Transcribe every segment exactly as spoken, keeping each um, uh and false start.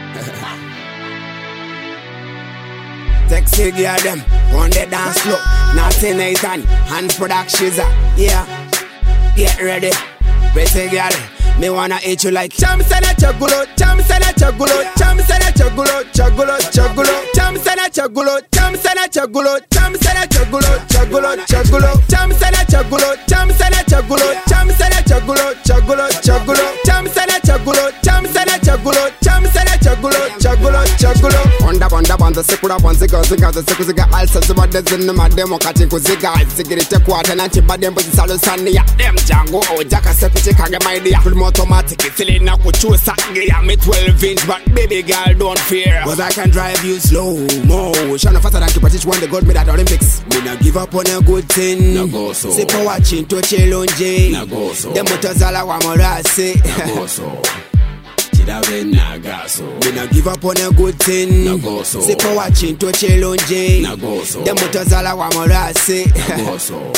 Sexy girl them on the dance floor. Naughty Nathan and productions. Yeah, get ready. Pretty girl, me wanna eat you like Chamsana chagulo, Chamsana chagulo, Chamsana chagulo, chagulo, chagulo, Chamsana chagulo, Chamsana chagulo, Chamsana chagulo, chagulo, chagulo, Chamsana chagulo, Chamsana chagulo, Chamsana chagulo, chagulo, chagulo, Chamsana chagulo, Chamsana chagulo, Chamsana chagulo, chagulo, chagulo. Onda onda banza sekura banza gaza gaza sekuziga alsa zibade zinna mademo kati kuziga sigirite kwata nanti badembo zisalo sani ya dem jango ojaka sepiti kage my dear. Full automatic, it's still in a kuchusa. Yeah, me twelve inch, but baby girl, don't fear. Cause I can drive you slow mo. Shana faster than Kipatich won the gold medal Olympics. Me not give up on a good thing. Na go so. Sipo watching to chillonje. Na go so. The motozala wa morase. Na go so. Chidawe na ga so. Me not give up on a good thing. Na go so. Sipo watching to chillonje. Na go so. The motozala wa morase. Na go so.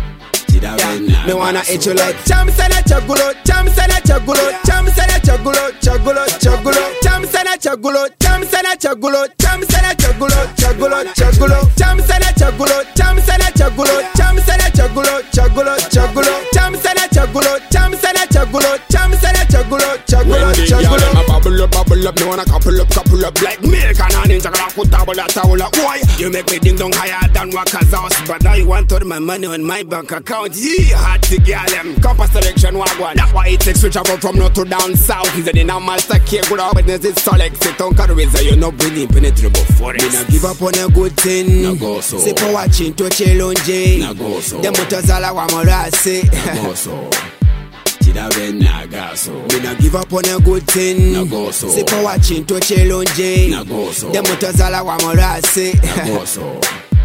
Yeah, me wanna eat you like Chamsana chagulo, Chamsana chagulo, Chamsana chagulo, chagulo, chagulo, Chamsana chagulo, Chamsana chagulo, Chamsana chagulo, chagulo, chagulo, Chamsana chagulo, Chamsana chagulo, Chamsana chagulo, chagulo, chagulo, Chamsana chagulo, Chamsana chagulo, Chamsana chagulo, chagulo, chagulo. Bubble up, bubble up, me wanna couple up, couple up like milk and honey. Chakra kutabo la tawla. Why? You make me ding dong higher than Waka's house, but I want all my money on my bank account. Yeah, hot to get them. Compass selection wagwan. That's why it takes switch up from north to down south. Is it in a master care? Good witness is select. Sit on carries. You know, bringing penetrable forest. Me not give up on a good thing. Na go so. Sipo watching to chillonje. Na go so. The motozala wa morase. Na go so. Chidawe na ga so. Me not give up on a good thing. Na go so. Sipo watching to chillonje. Na go so. The motozala wa morase. Na go so.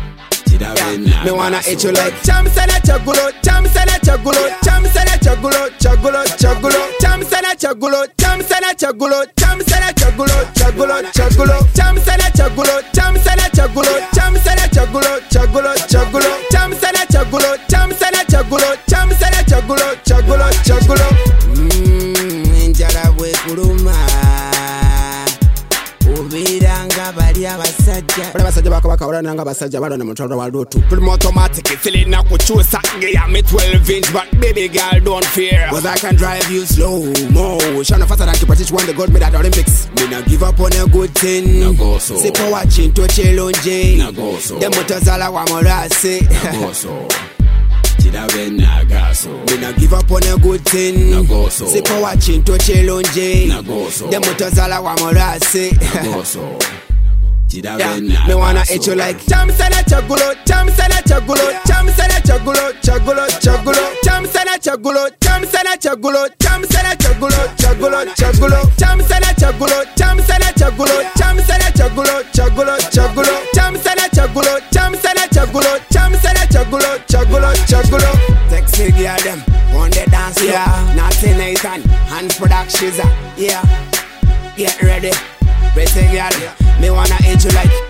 Yeah, me wanna eat you like Chamsana chagulo, Chamsana chagulo, Chamsana chagulo, chagulo, chagulo, Chamsana chagulo, Chamsana chagulo, Chamsana chagulo, chagulo, chagulo, Chamsana chagulo, Chamsana chagulo, Chamsana chagulo, chagulo, chagulo, Chamsana chagulo, Chamsana chagulo, Chamsana chagulo, chagulo, chagulo. Mmm, njala bwe kuluma. Ubiranga bali abasajja. Bali abasajja bakabaka orananga abasajja balona mutwalo wa lutu. Full automatic, it's still in a kuchusa. Yeah, me twelve inch, but baby girl, don't fear. Cause I can drive you slow mo. Shana faster than Kipatich won the gold medal Olympics. Me not give up on a good thing. Na go so. Sipo watching to chillonje. Na go so. The motozala wa morase. Na go so. Chidawe na ga so. Me not give up on a good thing. Na go so. Sipo watching to chillonje. Na go so. The motozala wa morase. Na go so. Yeah, me wanna eat you like Chamsana chagulo, Chamsana chagulo, Chamsana chagulo, chagulo, chagulo, Chamsana chagulo, Chamsana chagulo, Chamsana chagulo, chagulo, chagulo, Chamsana chagulo, Chamsana chagulo, Chamsana chagulo, chagulo, chagulo, Chamsana chagulo, Chamsana chagulo, Chamsana chagulo, chagulo, chagulo. Sexy girl them on the dance floor. Yeah, Naughty Nathan and productions. Yeah, get ready. Pretty girl, me wanna eat you like